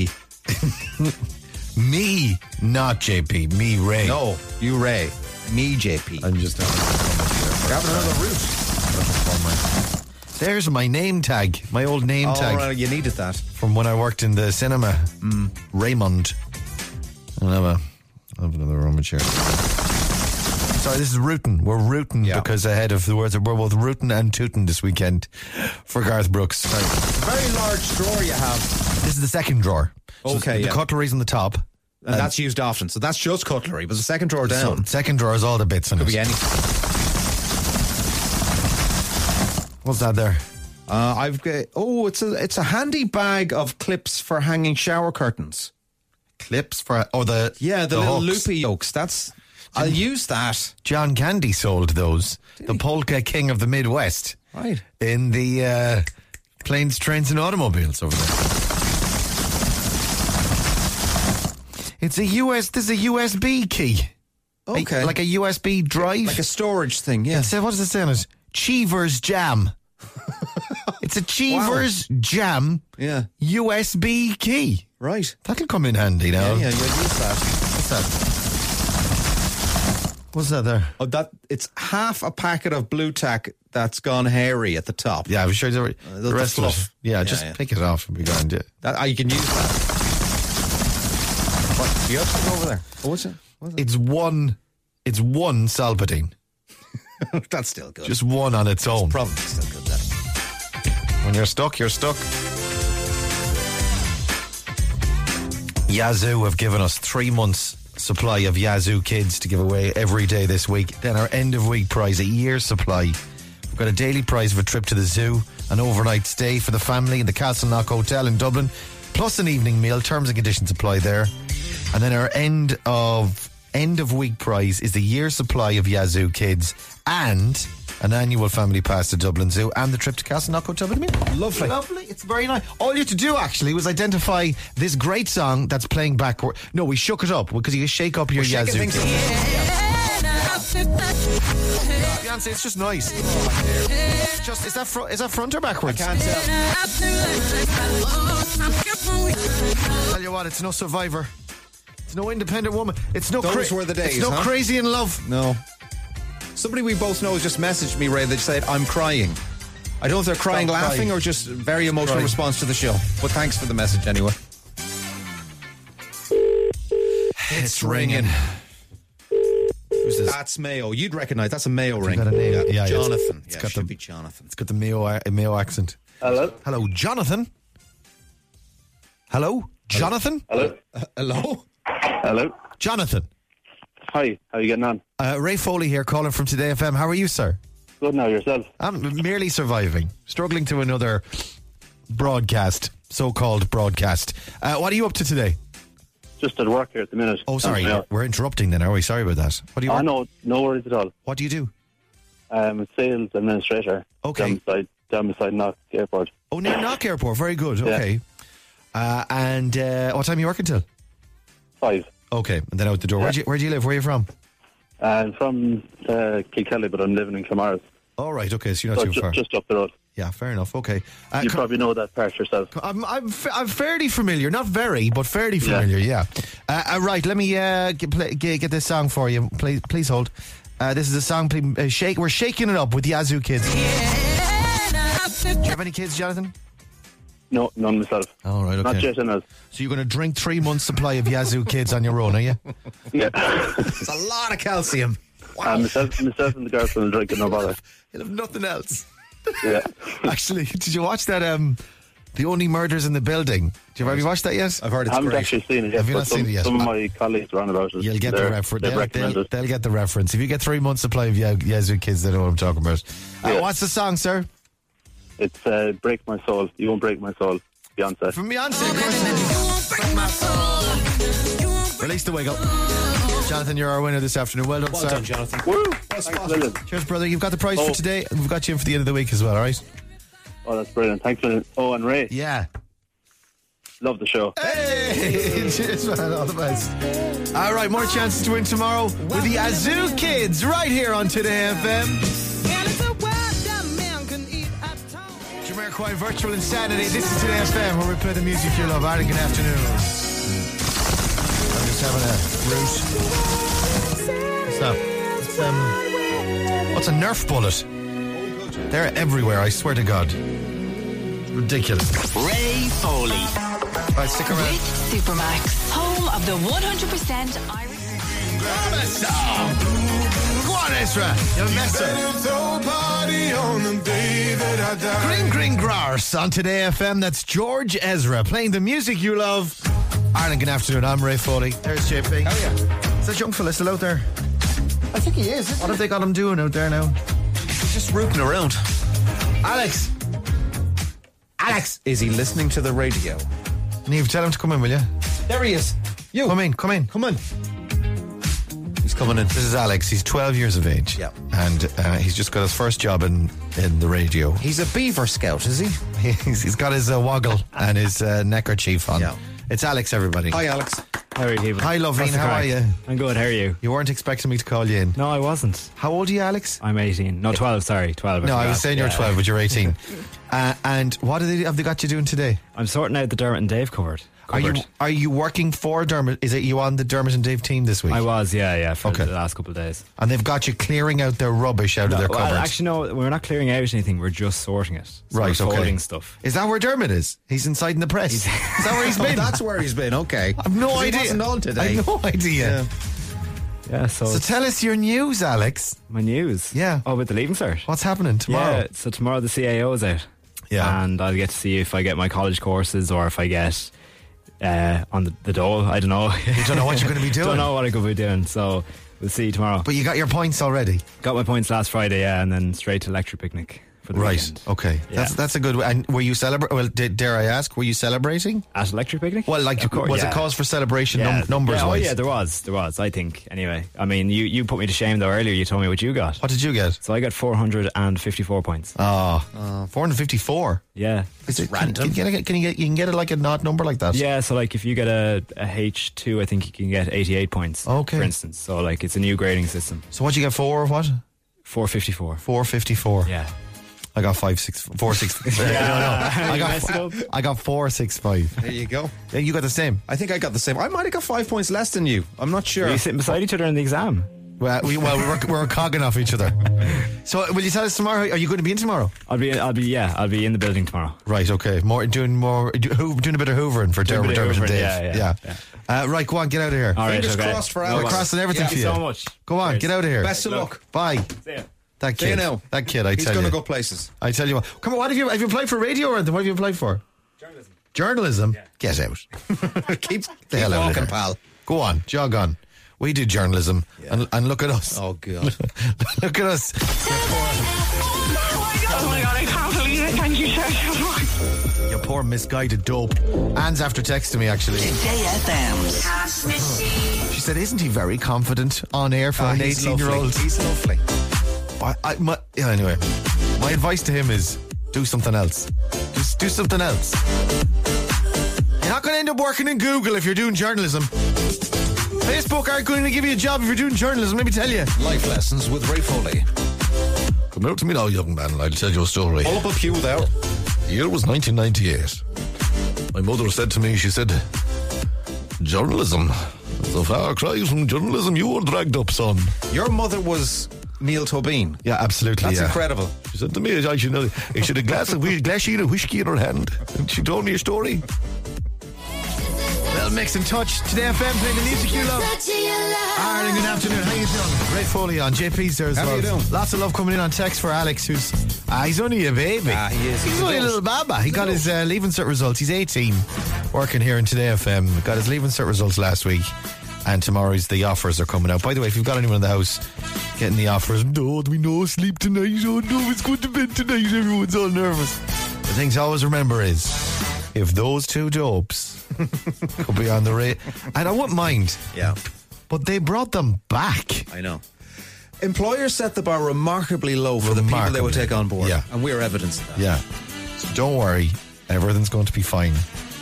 Me, not JP. Me, Ray.
No, you, Ray. Me, JP.
I'm just
grabbing another route.
There's my name tag. My old name tag.
Right, you needed that.
From when I worked in the cinema. Raymond. I'll have another rummage here. Sorry, this is rootin'. We're rootin' because ahead of the words, we're both rootin' and tootin' this weekend for Garth Brooks. Sorry.
Very large drawer you have.
This is the second drawer. So
Okay,
the cutlery's on the top.
And that's used often. So that's just cutlery. But the second drawer down.
So second drawer is all the bits in
Could
it.
be anything.
What's that there?
I've got. Oh, it's a handy bag of clips for hanging shower curtains.
clips for the
little
hooks.
loopy yokes. I'll use that.
John Candy sold those. The polka king of the Midwest.
Right.
In the planes, trains and automobiles over there. This is a USB key.
Okay.
Like a USB drive.
Like a storage thing, yeah.
What does it say on it? Cheever's Jam. It's a Cheever's Jam USB key.
Right.
That'll come in handy now.
Yeah, you'll use that.
What's that? What's that there?
Oh, it's half a packet of blue tack that's gone hairy at the top.
Yeah, I'm sure the rest of it. Yeah, just
yeah.
pick it off and be gone.
You can use that. What? Do you have something over there? Oh, what's it?
It's one Salpatine.
That's still good.
Just one on its own.
It's probably still good then.
When you're stuck, you're stuck. Yazoo have given us 3 months supply of Yazoo Kids to give away every day this week. Then our end of week prize, a year's supply. We've got a daily prize of a trip to the zoo, an overnight stay for the family in the Castleknock Hotel in Dublin, plus an evening meal. Terms and conditions apply there. And then our end of week prize is the year's supply of Yazoo Kids and an annual family pass to Dublin Zoo and the trip to Castleknock Hotel.
Lovely.
It's very nice. All you had to do actually was identify this great song that's playing backward. No, we shook it up because you shake up your Yazoo Kids. Beyonce, it's just nice. Is that front or backwards?
I can't tell.
Tell you what, it's no Survivor. It's no Independent Woman. It's no
Those were the days,
It's no
huh?
Crazy in Love.
No. Somebody we both know just messaged me, Ray, that said, I'm crying. I don't know if they're crying, laughing, or just very emotional response to the show. But thanks for the message anyway.
It's ringing. Who's this?
That's Mayo. You'd recognise that's a Mayo ring.
Got a name. Yeah,
Jonathan.
It's
Yeah,
got
it should
the
be Jonathan.
It's got the Mayo accent.
Hello?
Hello, Jonathan. Hello? Jonathan?
Hello?
Hello?
Hello?
Jonathan.
Hi, how are you getting on?
Ray Foley here, calling from Today FM. How are you, sir?
Good now, yourself?
I'm merely surviving. Struggling to another broadcast, so-called broadcast. What are you up to today?
Just at work here at the minute.
Oh, sorry, we're interrupting then, are we? Sorry about that. What do you?
No worries at all.
What do you do?
Sales administrator.
Okay.
Down beside Knock Airport.
Oh, near Knock Airport. Very good. Okay. And what time are you working till?
5.
Okay, and then out the door.
Yeah.
Where do you live? Where are you from?
I'm from Kilkelly, but I'm living in Clamars.
All right. Okay, so you're not too far.
Just up the road.
Yeah, fair enough. Okay.
You probably know that part yourself.
I'm fairly familiar, not very, but fairly familiar. Yeah. Right. Let me get this song for you. Please hold. This is a song. We're shaking it up with Yazoo Kids. Do you have any kids, Jonathan?
No, none myself.
All right. Okay.
Not yet, enough.
So you're going to drink 3 months' supply of Yazoo Kids on your own, are you?
Yeah.
It's a lot of calcium.
Wow. Myself and the girlfriend will drink it, no bother.
You'll have nothing else.
Yeah.
Actually, did you watch that? The Only Murders in the Building. Have you watched that yet?
I've heard it's
I haven't
great.
actually seen it yet.
Have you not seen it yet?
Some of my colleagues ran about it.
You'll get the reference. They'll get the reference. If you get 3 months' supply of Yazoo Kids, they know what I'm talking about. What's the song, sir?
It's Break My Soul. You Won't Break My Soul. Beyonce.
From Beyonce, of course. Release the wiggle. Jonathan, you're our winner this afternoon. Well done,
Well
sir.
done, Jonathan.
Woo!
That's
Thanks,
awesome.
brilliant.
Cheers, brother. You've got the prize for today, and we've got you in for the end of the week as well, all right?
Oh, that's brilliant. Thanks, brilliant. Oh, and Ray.
Yeah.
Love the show.
Hey! Cheers, man. All the best. All right, more chances to win tomorrow with the Yazoo Kids right here on Today FM. Jamiroquai Virtual Insanity. This is Today FM where we play the music you love. Good afternoon. I'm just having a root. What's that? What's a Nerf bullet? They're everywhere, I swear to God. Ridiculous.
Ray Foley.
Right, stick around.
With Supermax, home of the 100% Irish.
Go on, Ezra. You'll mess it. Green Grars on Today FM. That's George Ezra playing the music you love. Ireland, good afternoon. I'm Ray Foley. There's JP.
Oh, yeah.
Is that young fella still out there?
I think he is.
What have they got him doing out there now?
He's just rooting around.
Alex.
Is he listening to the radio?
Niamh, tell him to come in, will you?
There he is. You.
Come in.
Come on. He's coming in.
This is Alex. He's 12 years of age.
Yeah.
And he's just got his first job in the radio.
He's a beaver scout, is he?
He's got his woggle and his neckerchief on.
Yeah.
It's Alex, everybody.
Hi, Alex.
How are you keeping?
Hi, Loveen.
What's the
How
crack?
are you?
I'm good. How are you?
You weren't expecting me to call you in.
No, I wasn't.
How old are you, Alex?
I'm 18. No, 12. Sorry, 12.
No, I was saying you're
Yeah.
12, but you're 18. And what have they got you doing today?
I'm sorting out the Dermot and Dave cupboard.
Are you working for Dermot? Is it you on the Dermot and Dave team this week?
I was, yeah, for the last couple of days.
And they've got you clearing out their rubbish out of their cupboard.
Actually, no, we're not clearing out anything. We're just sorting it. So
Right,
we're
okay.
folding stuff.
Is that where Dermot is? He's inside in the press. Is that where he's been?
That's where he's been, okay.
I've no idea.
He wasn't on today.
I've no idea.
Yeah,
So tell us your news, Alex.
My news?
Yeah.
Oh, with the Leaving Cert.
What's happening tomorrow?
Yeah, so tomorrow the CAO is out.
Yeah.
And I'll get to see if I get my college courses or if I get on the dole. I don't know.
You don't know what you're going to be doing?
Don't know what I'm going to be doing. So we'll see tomorrow.
But you got your points already?
Got my points last Friday, yeah, and then straight to lecture picnic for the weekend.
Okay.
Yeah.
That's a good way. And were you celebrating? Well, dare I ask, were you celebrating?
At a lecture picnic?
Well, like,
Of course,
was
yeah.
it cause for celebration
Yeah.
numbers
Yeah,
wise?
yeah, there was, I think, anyway. I mean, you put me to shame, though, earlier. You told me what you got.
What did you get?
So I got 454 points.
Oh, 454.
Yeah.
Is it random? You can get it like an odd number like that?
Yeah, so like if you get a H2, I think you can get 88 points.
Okay.
For instance. So like it's a new grading system.
So what you get, 4 or what?
454.
454.
Yeah.
I got 465.
Yeah.
I got 465.
There you go.
Yeah, you got the same.
I think I got the same. I might have got 5 points less than you. I'm not sure.
Were you sitting beside each other in the exam?
Well, we're cogging off each other. So, will you tell us tomorrow? Are you going to be in tomorrow?
I'll be in the building tomorrow.
Right. Okay. Doing a bit of hoovering for Dermot and Dave.
Yeah.
Right. Go on. Get out of here.
All right.
Fingers
Okay.
crossed for
We're
Alex.
crossing everything for
Thank
you.
you so much.
Go on.
Cheers.
Get out of here.
Best of luck.
Bye.
See ya.
That
See you
kid.
now.
That kid. I
He's
tell
going
you.
to go places.
I tell you what. Come on. Have you applied for radio or anything? What have you applied for? Journalism.
Yeah.
Get out.
keep
The hell out of
walking,
here.
pal.
Go on. Jog on. We do journalism, and look at us.
Oh, God.
Look at us.
Oh my God, I can't believe it. Thank you so much.
You poor misguided dope. Anne's after texting me, actually.
Today FM's.
She said, isn't he very confident on air for an
He's
18-year-old?
lovely. He's lovely.
Anyway, my advice to him is do something else. Just do something else. You're not going to end up working in Google if you're doing journalism. Facebook aren't going to give you a job if you're doing journalism, let me tell you.
Life lessons with Ray Foley.
Come out to me now, young man, and I'll tell you a story.
Pull up a pew there.
The year was 1998. My mother said to me, she said, journalism. So far cry from journalism you were dragged up, son.
Your mother was Neil Tobin.
Yeah, absolutely.
That's incredible.
She said to me, I should know, she had a glass of whiskey in her hand, and she told me a story. Well, mix and touch. Today FM playing the music you love. Ireland, good afternoon. How you doing? Ray Foley on. JP's there as
How
well.
you doing?
Lots of love coming in on text for Alex, who's he's only a baby.
He is.
He's only a little baba. He got his Leaving Cert results. He's 18, working here in Today FM. Got his Leaving Cert results last week. And tomorrow's the offers are coming out. By the way, if you've got anyone in the house getting the offers, no, we no sleep tonight. Oh no, it's going to bed tonight. Everyone's all nervous. The thing to always remember is, if those two dopes could be on the rate, and I wouldn't mind.
Yeah.
But they brought them back.
I know. Employers set the bar remarkably low for the people they would take on board.
Yeah.
And we're evidence of that.
Yeah. So don't worry. Everything's going to be fine.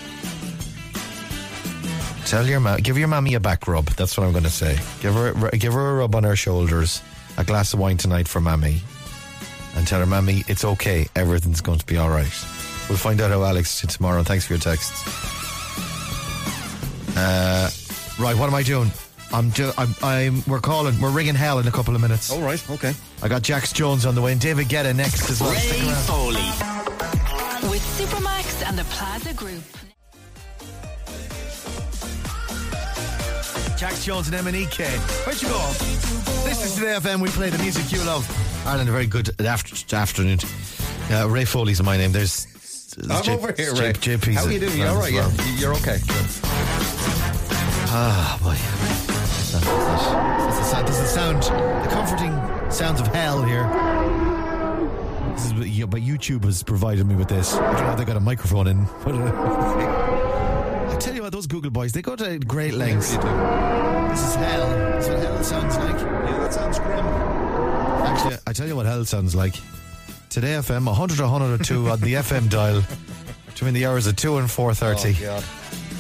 Tell your give your mammy a back rub. That's what I'm going to say. Give her a rub on her shoulders. A glass of wine tonight for mammy. And tell her, mammy, it's okay. Everything's going to be all right. We'll find out how Alex did tomorrow. Thanks for your texts. Right, what am I doing? We're ringing hell in a couple of minutes.
All right, okay.
I got Jax Jones on the way and David Guetta next as well.
Ray Foley. With Supermax and the Plaza Group.
Jax Jones and M&EK. Where'd you go? This is Today FM. We play the music you love. Ireland, a very good afternoon. Ray Foley's my name. There's
I'm over here, Ray.
JP's
How are you doing? You all right?
well.
Yeah, you're okay.
Ah, boy. This is the sound, the comforting sounds of hell here. This is but YouTube has provided me with this. I don't know how they got a microphone in. But I tell you what, those Google boys, they go to great lengths. This is hell. That's what hell sounds like.
Yeah, that sounds grim.
Actually, I tell you what hell sounds like. Today FM, 100 or 102 on the FM dial between the hours of 2 and 4:30.
Oh, God.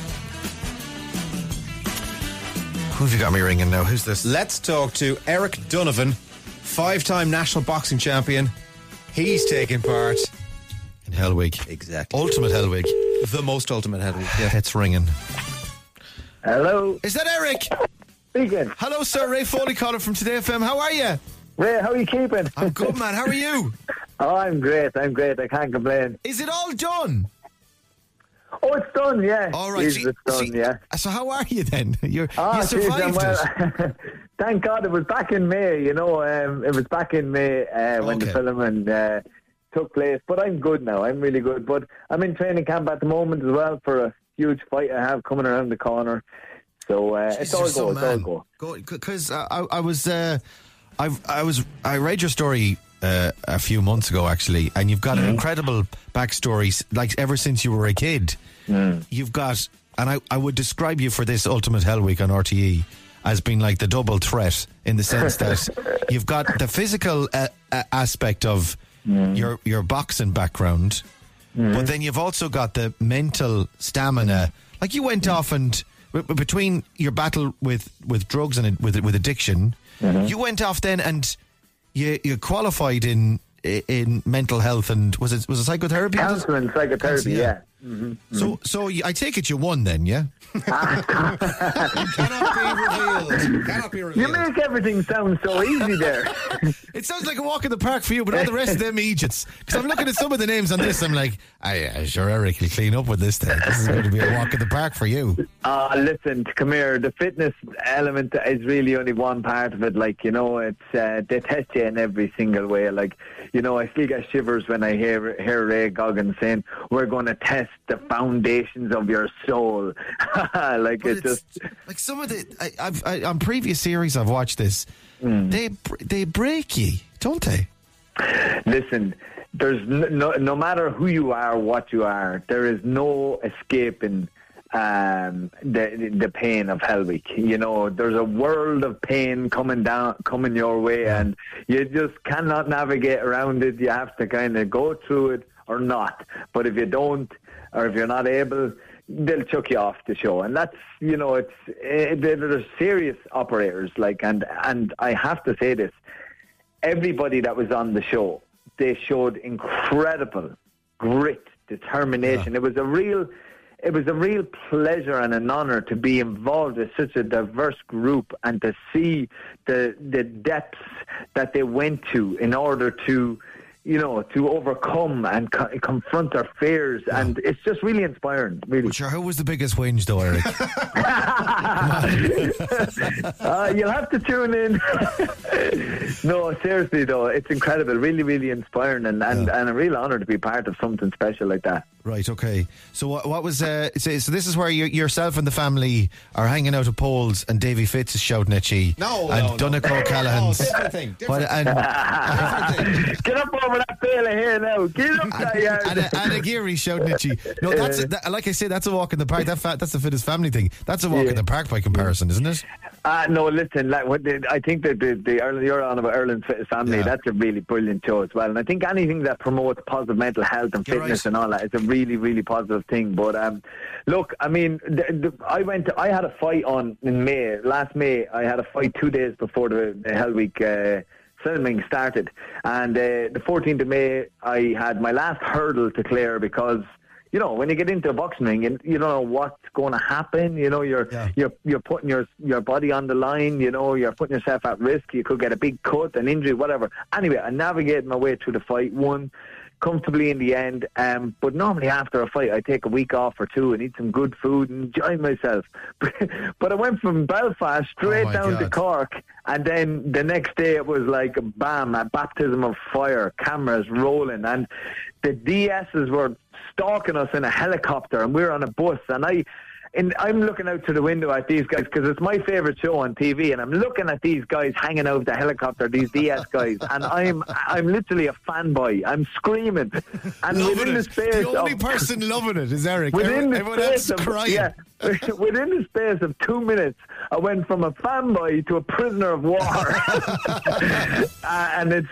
Who have you got me ringing now? Who's this?
Let's talk to Eric Donovan, 5-time national boxing champion. He's taking part
in Hell Week.
Exactly.
Ultimate Hell Week.
The most ultimate Hell Week. Yeah.
It's ringing.
Hello.
Is that Eric?
Speaking.
Hello, sir. Ray Foley calling from Today FM. How are you?
Ray, how are you keeping?
I'm good, man. How are you?
Oh, I'm great. I can't complain.
Is it all done?
Oh, it's done, yeah.
All right.
It's done, yeah.
So how are you then? You survived
it. Thank God it was back in May, it was back in May when the filming took place. But I'm good now. I'm really good. But I'm in training camp at the moment as well for a huge fight I have coming around the corner. So it's all go. It's all go.
Because I read your story a few months ago, actually, and you've got an incredible backstory, like ever since you were a kid. You've got, and I would describe you for this Ultimate Hell Week on RTE as being like the double threat, in the sense that you've got the physical aspect of your boxing background, but then you've also got the mental stamina. Like you went off and between your battle with drugs and with addiction, you went off then and you qualified in mental health, and was it psychotherapy?
Counselling, psychotherapy, yeah.
So I take it you won then, yeah?
Cannot be revealed.
You make everything sound so easy there.
It sounds like a walk in the park for you, but all the rest of them Egypts. Because I'm looking at some of the names on this, I'm like, sure, Eric will clean up with this thing. This is going to be a walk in the park for you.
Listen, come here. The fitness element is really only one part of it. Like, it's they test you in every single way. Like, I still get shivers when I hear Ray Goggins saying, we're going to test the foundations of your soul. Like, it's just
like some of the on previous series I've watched this, they break you, don't they?
Listen, there's no matter who you are, what you are, there is no escaping the pain of Hell Week. There's a world of pain coming your way, and you just cannot navigate around it. You have to kind of go through it or not. But if you don't, or if you're not able, they'll chuck you off the show. And that's, they're serious operators. Like, and I have to say this, everybody that was on the show, they showed incredible grit, determination. It was a real pleasure and an honour to be involved with such a diverse group and to see the depths that they went to in order to overcome and confront their fears. And it's just really inspiring, really.
Sure, who was the biggest whinge though, Eric?
You'll have to tune in. No, seriously though, it's incredible, really, really inspiring, and a real honour to be part of something special like that.
Right, okay. So what was so this is where yourself and the family are hanging out at Poles, and Davy Fitz is shouting at you. Donegal O'Callaghan's.
Different thing.
Get up over that bale of hair now. Get up that yard.
And Aguirre shouting at you. No, like I say, that's a walk in the park. That's the fittest family thing. That's a walk in the park by comparison, isn't it?
No, listen, I think that the Ireland, you're on about Ireland's Fittest Family, that's a really brilliant show as well. And I think anything that promotes positive mental health and fitness and all that is a really, really positive thing. But look, I mean, I had a fight on in May. Last May, I had a fight 2 days before the Hell Week filming started. And the 14th of May, I had my last hurdle to clear because, when you get into a boxing ring, you don't know what's going to happen. You're putting your body on the line. You're putting yourself at risk. You could get a big cut, an injury, whatever. Anyway, I navigated my way through the fight, won comfortably in the end. But normally after a fight, I take a week off or two and eat some good food and enjoy myself. But I went from Belfast straight down to Cork, and then the next day it was like bam, a baptism of fire, cameras rolling, and the DSs were stalking us in a helicopter, and we were on a bus, and I'm looking out to the window at these guys because it's my favourite show on TV, and I'm looking at these guys hanging out of the helicopter, these DS guys, and I'm literally a fanboy. I'm screaming, and within the space,
the only person loving it is Eric.
Within
Everyone else is crying.
Yeah, within the space of 2 minutes, I went from a fanboy to a prisoner of war, and it's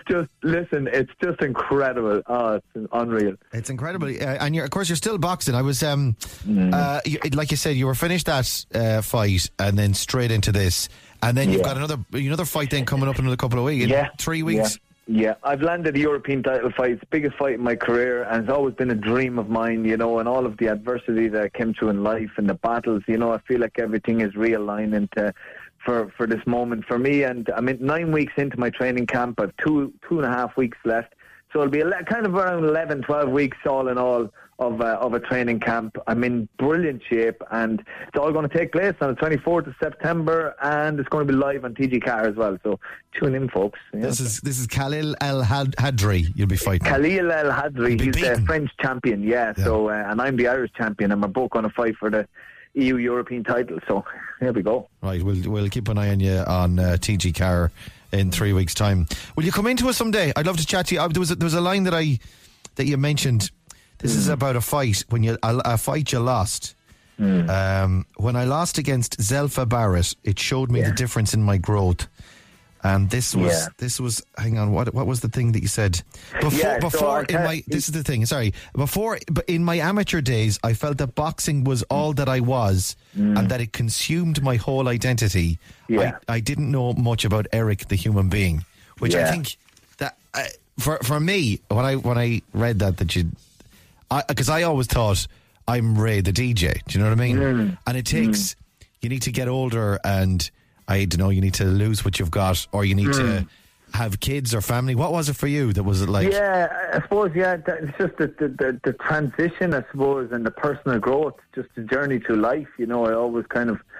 just incredible. Oh, it's unreal.
It's incredible, and of course you're still boxing. I was, like you said, you were finished that fight, and then straight into this, and then you've got another fight then coming up in another couple of weeks.
Yeah,
3 weeks.
Yeah, I've landed a European title fight. It's the biggest fight in my career, and it's always been a dream of mine, and all of the adversity that I came through in life and the battles, I feel like everything is realigning for this moment for me. And I'm 9 weeks into my training camp. I've 2.5 weeks left. So it'll be kind of around 11, 12 weeks all in all of a training camp. I'm in brilliant shape, and it's all going to take place on the 24th of September, and it's going to be live on TG Car as well. So tune in, folks.
This is Khalil El Hadri. You'll be fighting.
Khalil El Hadri. He's the French champion. Yeah. So and I'm the Irish champion, and we're both going to fight for the EU European title. So here we go.
Right. We'll keep an eye on you on TG Car in 3 weeks' time. Will you come into us someday? I'd love to chat to you. There was a line that you mentioned. This is about a fight a fight you lost. When I lost against Zelfa Barrett, it showed me the difference in my growth. And this was hang on, what was the thing that you said before this is the thing, sorry, but in my amateur days I felt that boxing was all that I was, and that it consumed my whole identity. I didn't know much about Eric the human being, which I think that for me, when I read that you, because I always thought I'm Ray the DJ, do you know what I mean? And it takes you need to get older, and I don't know, you need to lose what you've got, or you need to have kids or family. What was it for you? That was it like?
Yeah, I suppose, it's just the transition, I suppose, and the personal growth, just the journey through life. I always kind of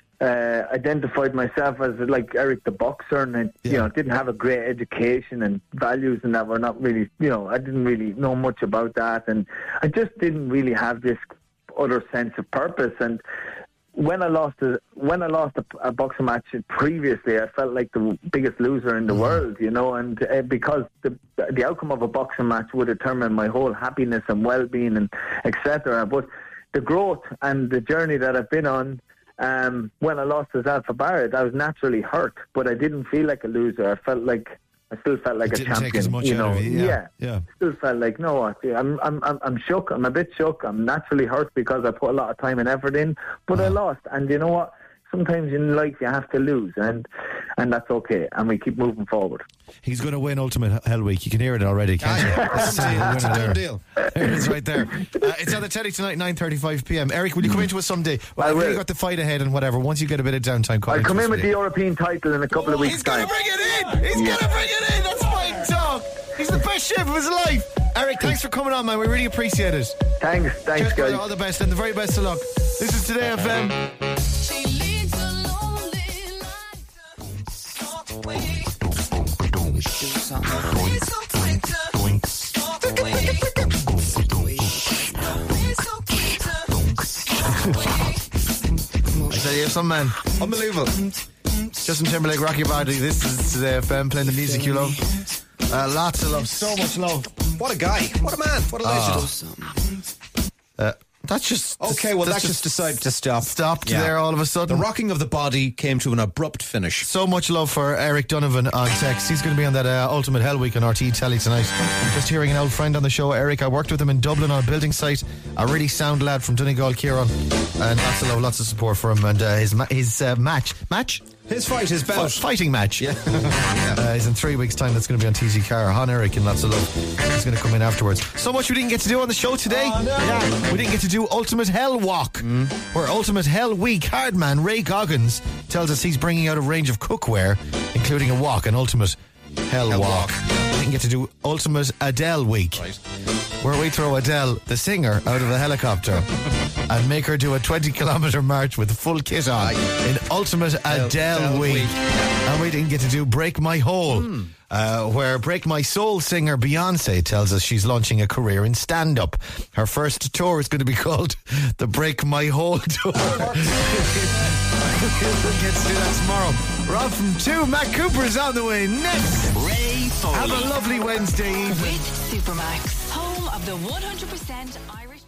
identified myself as like Eric the boxer, and I didn't have a great education, and values and that were not really, I didn't really know much about that, and I just didn't really have this other sense of purpose. And when I lost a boxing match previously, I felt like the biggest loser in the world, and because the outcome of a boxing match would determine my whole happiness and well-being and etc. But the growth and the journey that I've been on, when I lost to Zelfa Barrett, I was naturally hurt, but I didn't feel like a loser. I still felt like a champion. Take as much out of it, yeah. Still felt like, I'm shook. I'm a bit shook. I'm naturally hurt because I put a lot of time and effort in, but I lost. And you know what? Sometimes in life you have to lose, and that's okay. And we keep moving forward.
He's going to win Ultimate Hell Week. You can hear it already, can't you?
That's a done deal.
There it is, right there. It's on the telly tonight, 9:35 p.m. Eric, will you come into us someday? Well, I know you've got the fight ahead and whatever. Once you get a bit of downtime,
I'll come in with the European title in a couple of weeks'
He's going to bring it in. He's going to bring it in. That's my dog. He's the best shape of his life. Eric, thanks for coming on, man. We really appreciate it.
Thanks,
guys.
Guys.
All the best and the very best of luck. This is Today FM. I tell you, some man, unbelievable. Justin Timberlake, Rocky Body. This is Today FM, playing the music you love. Lots of love, so much love.
What a guy! What a man! What a legend!
That's just
okay. Well, that just decided to stop.
Stopped there all of a sudden.
The rocking of the body came to an abrupt finish.
So much love for Eric Donovan on text. He's going to be on that Ultimate Hell Week on RT Telly tonight. Just hearing an old friend on the show, Eric. I worked with him in Dublin on a building site. A really sound lad from Donegal, Kieran, and lots of love, lots of support for him. And his match.
His fight, his bout.
Fighting match.
Yeah.
He's in 3 weeks' time. That's going to be on TG Car. Han Eric and lots of love. He's going to come in afterwards. So much we didn't get to do on the show today.
Oh, no.
Yeah. We didn't get to do Ultimate Hell Walk. Or Ultimate Hell Week. Hardman Ray Goggins tells us he's bringing out a range of cookware, including a walk, an Ultimate Hell Walk. We didn't get to do Ultimate Adele Week.
Right.
where we throw Adele, the singer, out of a helicopter and make her do a 20-kilometre march with full kit on in ultimate Adele week. And we didn't get to do Break My Hole, where Break My Soul singer Beyonce tells us she's launching a career in stand-up. Her first tour is going to be called the Break My Hole Tour. We'll get to do that tomorrow. We're on from 2. Matt Cooper is on the way next.
Ray Foley.
Have a lovely Wednesday evening.
With Supermax, home of the 100% Irish.